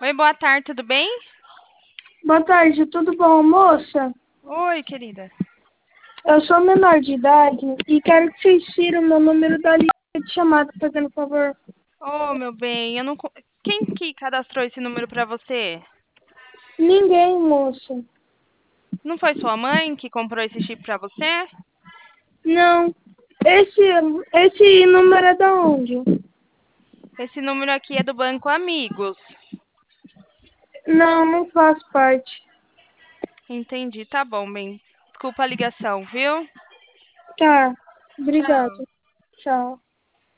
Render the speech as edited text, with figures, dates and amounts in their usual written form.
Oi, boa tarde, tudo bem? Boa tarde, tudo bom, moça? Oi, querida. Eu sou menor de idade e quero que vocês tiram meu número da lista de chamada, fazendo favor. Ô, meu bem, eu não. Quem que cadastrou esse número pra você? Ninguém, moça. Não foi sua mãe que comprou esse chip pra você? Não. Esse, esse número é da onde? Esse número aqui é do Banco Amigos. Não, não faz parte. Entendi, tá bom, bem. Desculpa a ligação, viu? Tá, Tchau. obrigado. Tchau.